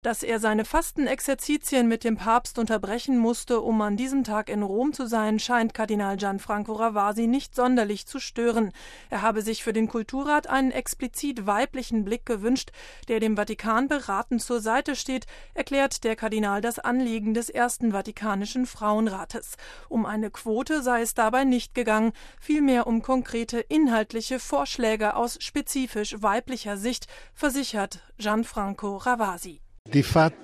Dass er seine Fastenexerzitien mit dem Papst unterbrechen musste, um an diesem Tag in Rom zu sein, scheint Kardinal Gianfranco Ravasi nicht sonderlich zu stören. Er habe sich für den Kulturrat einen explizit weiblichen Blick gewünscht, der dem Vatikan beratend zur Seite steht, erklärt der Kardinal das Anliegen des ersten Vatikanischen Frauenrates. Um eine Quote sei es dabei nicht gegangen, vielmehr um konkrete inhaltliche Vorschläge aus spezifisch weiblicher Sicht, versichert Gianfranco Ravasi. In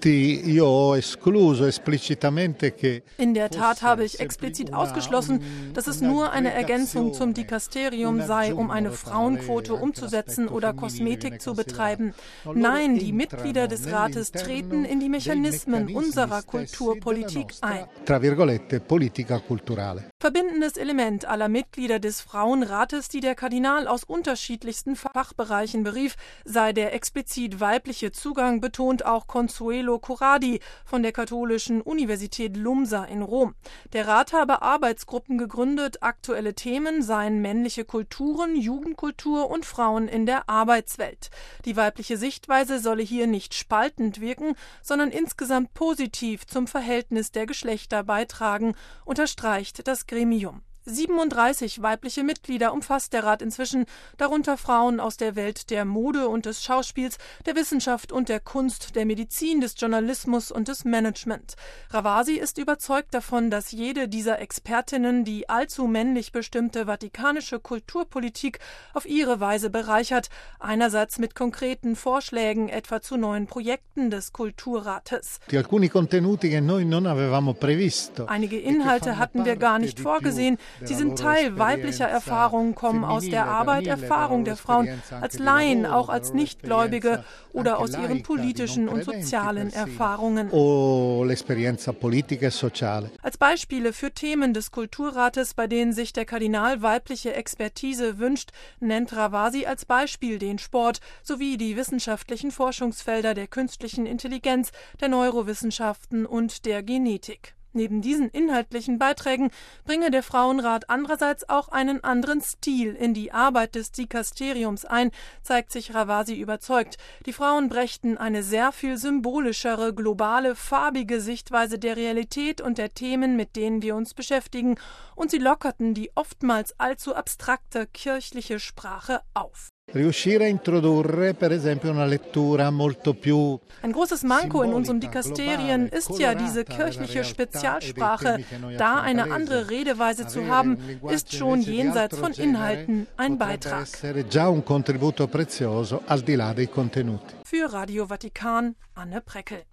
der Tat habe ich explizit ausgeschlossen, dass es nur eine Ergänzung zum Dikasterium sei, um eine Frauenquote umzusetzen oder Kosmetik zu betreiben. Nein, die Mitglieder des Rates treten in die Mechanismen unserer Kulturpolitik ein. Verbindendes Element aller Mitglieder des Frauenrates, die der Kardinal aus unterschiedlichsten Fachbereichen berief, sei der explizit weibliche Zugang, betont auch Consuelo Corradi von der Katholischen Universität Lumsa in Rom. Der Rat habe Arbeitsgruppen gegründet, aktuelle Themen seien männliche Kulturen, Jugendkultur und Frauen in der Arbeitswelt. Die weibliche Sichtweise solle hier nicht spaltend wirken, sondern insgesamt positiv zum Verhältnis der Geschlechter beitragen, unterstreicht das Gremium. 37 weibliche Mitglieder umfasst der Rat inzwischen, darunter Frauen aus der Welt der Mode und des Schauspiels, der Wissenschaft und der Kunst, der Medizin, des Journalismus und des Management. Ravasi ist überzeugt davon, dass jede dieser Expertinnen die allzu männlich bestimmte vatikanische Kulturpolitik auf ihre Weise bereichert, einerseits mit konkreten Vorschlägen, etwa zu neuen Projekten des Kulturrates. Einige Inhalte hatten wir gar nicht vorgesehen. Sie sind Teil weiblicher Erfahrungen, kommen aus der Arbeit, Erfahrung der Frauen, als Laien, auch als Nichtgläubige oder aus ihren politischen und sozialen Erfahrungen. Als Beispiele für Themen des Kulturrates, bei denen sich der Kardinal weibliche Expertise wünscht, nennt Ravasi als Beispiel den Sport sowie die wissenschaftlichen Forschungsfelder der künstlichen Intelligenz, der Neurowissenschaften und der Genetik. Neben diesen inhaltlichen Beiträgen bringe der Frauenrat andererseits auch einen anderen Stil in die Arbeit des Dikasteriums ein, zeigt sich Ravasi überzeugt. Die Frauen brächten eine sehr viel symbolischere, globale, farbige Sichtweise der Realität und der Themen, mit denen wir uns beschäftigen, und sie lockerten die oftmals allzu abstrakte kirchliche Sprache auf. Ein großes Manko in unserem Dikasterien ist ja diese kirchliche Spezialsprache. Da eine andere Redeweise zu haben, ist schon jenseits von Inhalten ein Beitrag. Für Radio Vatikan, Anne Preckel.